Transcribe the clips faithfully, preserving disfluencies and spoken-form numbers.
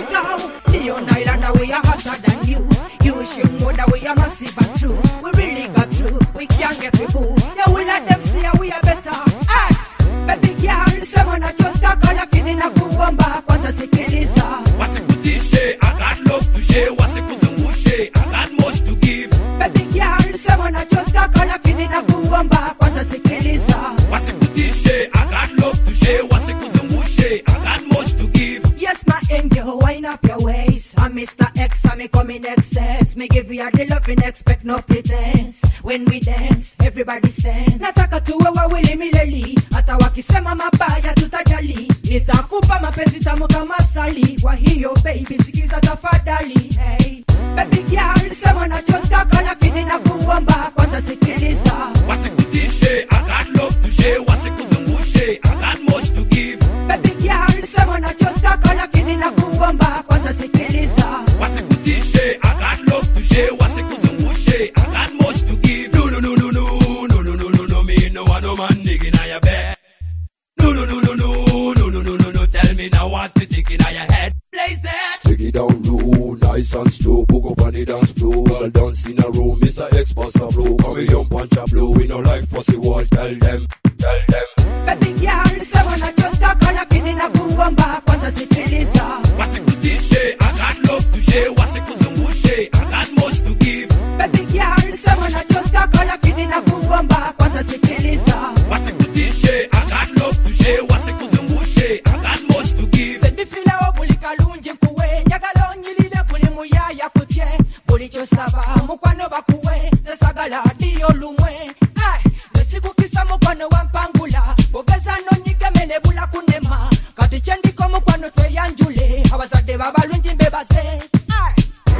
go. Leon Island, we are hotter than you. You wish you know that we are massive and true. We really got through, we can't get people. Yeah, we let them see we are better. Hey, baby girl, someone at your talk, lakini na kuomba kwanza sikiliza. Wasikutishe, I got love to share. Wasikuzungushe, I got much to give. Baby girl, someone at your talk, lakini na kuomba kwanza sikiliza. Wasikutishe, I got love to share. Wasikuzungushe, I got much to give. Yes, my angel, wind up your waist. I'm Mister X, I'm coming excess. Me give you the loving, expect no pretense. When we dance, everybody stand. Nataka tuwe wawili milele. Hata wakisema mabaya tutajali. Nitakupa mapenzi tamu kama asali. Kwa hiyo baby, sikiza tafadhali. Hey, baby girl, sema unachotaka lakini nakuomba kwanza sikiliza. Wasikutishe, I got love to share. Wasikuzungushe, I got much to give. Baby girl, sema unachotaka lakini nakuomba kwanza sikiliza. Wasikutishe, I got love to share. Wasikuzungushe, I got much to give. No, no, no, no, no, no, no, no, no, no, me no want no man digging on your bed. No, no, no, no, no, no, no, no, no, no, tell me now what you think in your head. Blaze it. Take it down low, nice and slow. Book up on the dance floor. Well dance in a row, Mister X Buster Flow. Come with young punch a blow. We no like fussy wall, tell them. Tell them. Baby girl, sema unachotaka lakini nakuomba kwanza sikiliza. Wasikutishe, I got love to share. Wasikuzungushe, I got much to give. Baby girl, sema unachotaka lakini nakuomba kwanza sikiliza. Wasikutishe, I got love to share. Wasikuzungushe, I got much to give. Sedifila obulika lungi kuwe njagala onyilile buli muyaya kutye buli kyosaba mukwano bakuwe zesagala diyo lumwe. Hey, zesikukisa mukwano wampangula bogeza nonyigemene bula kunema kati kyendiko mukwano tweyanjule abazadde babalungi mbebaze. Hey.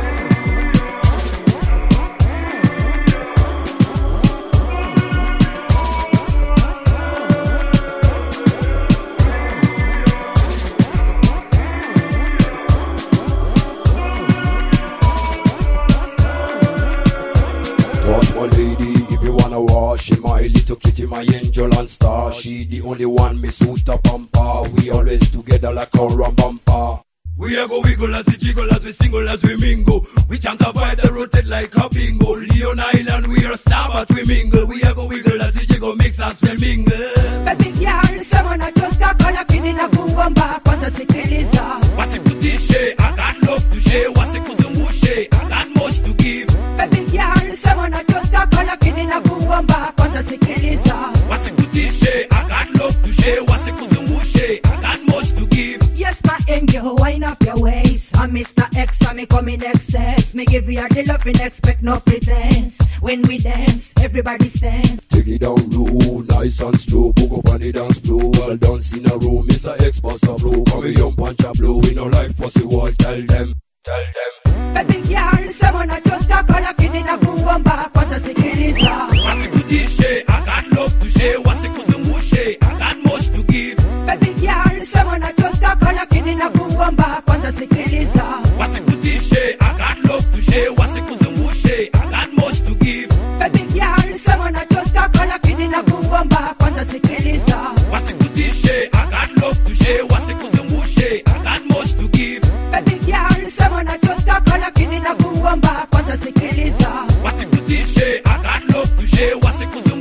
Touch my lady if you wanna wash. She my little kitty, my angel and star. She the only one me suit up pamper. We always together like a rum bumper. We a go wiggle as we jiggle, as we single, as we mingle. We chant a vibe that rotate like a bingo. Leon Island, we are star but we mingle. We a go wiggle as we jiggle, mix us we mingle. Baby girl, sema unachotaka lakini nakuomba kwanza sikiliza. Wasikutishe, I got love to share. Wasikuzungushe, I got much to give. Baby girl, sema unachotaka lakini nakuomba kwanza sikiliza. Wasikutishe, I got love to share. Wasikuzungushe, I got much to give. Yes, my angel, wind up your waist. I'm Mister X, I'm coming excess. Me give you the loving, expect no pretense. When we dance, everybody stand. Take it down low, nice and slow. Book up on the dance floor. Well dance in a row, Mister X Buster Flow. Come with young punch a blow. We no like fussy wall, tell them. Tell them. Baby girl, sema unachotaka lakini nakuomba kwanza sikiliza. Wasikutishe, I got love to share. Wasikuzungushe, I got much to give. Baby girl, sema unachotaka lakini nakuomba kwanza sikiliza. Wasikutishe, I got love to share. Wasikuzungushe, I got much to give. Baby girl, sema unachotaka lakini nakuomba kwanza sikiliza. Wasikutishe, I got love to share. Wasikuzungushe, I got much to give. Baby girl, sema unachotaka lakini nakuomba kwanza sikiliza. Wasikutishe, I got love to share. Wasikuzungushe